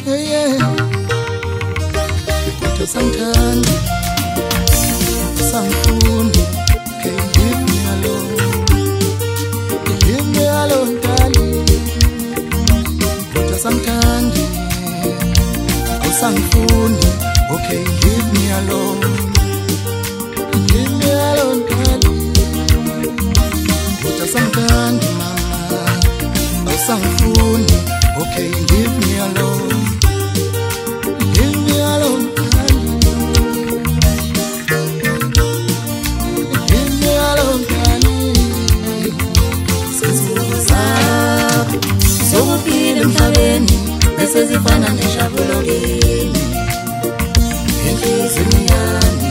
Kodwa sangithanda, sangifuni, can you leave me alone? Leave me alone, darling. Kodwa sangithanda, sangifuni, okay, leave me alone. Leave me alone, darling. Kodwa sangithanda, mama, sangifuni, okay, leave me alone. Leave me alone, darling. Leave me alone, darling. Sesizakho sokuphila emhlabeni bese zifana neshabulo kimi enhlizweni yami.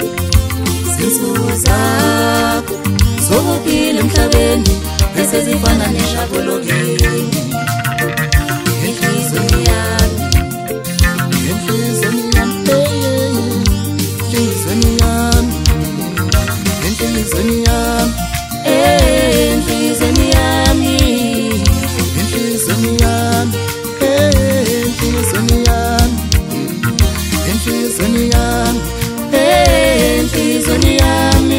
Sesizakho sokuphila emhlabeni bese zifana neshabulo kimi enhlizweni yami. Enhlizweni yami, enhlizweni yami, enhlizweni yami, enhlizweni yami, enhlizweni yami, enhlizweni yami, enhlizweni yami, enhlizweni yami.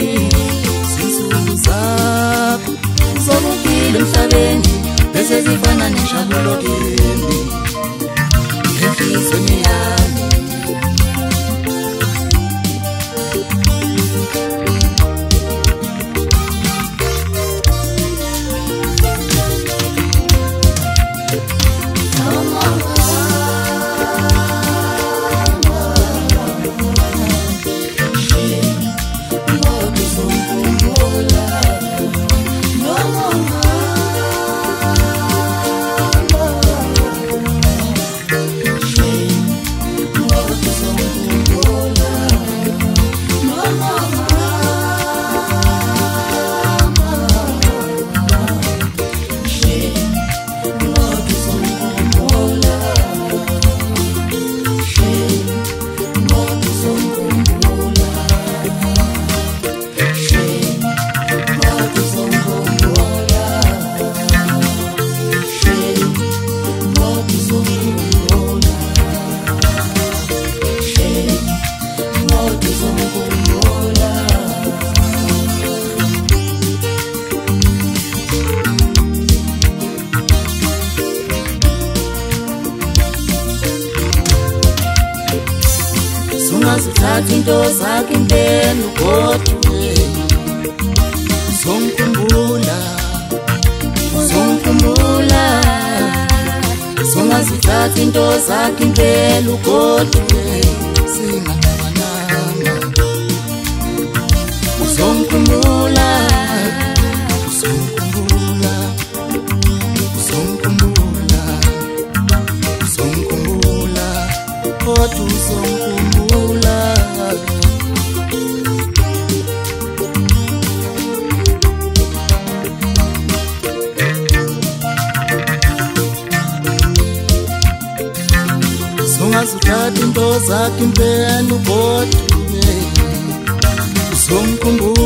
Sesizakho sokuphila emhlabeni bese zifana neshabulo kimi enhlizweni yami. Sungazithatha into zakhe impela ugodwe, uzongikhumbula, uzongikhumbula. Sungazithatha into zakhe impela ugodwe, singaxabananga. Uzongikhumbula, uzongikhumbula, uzongikhumbula, uzongikhumbula, kodwa uzongikhumbula. Sungazithatha into zakhe impela ugodwe, uzongikhumbula.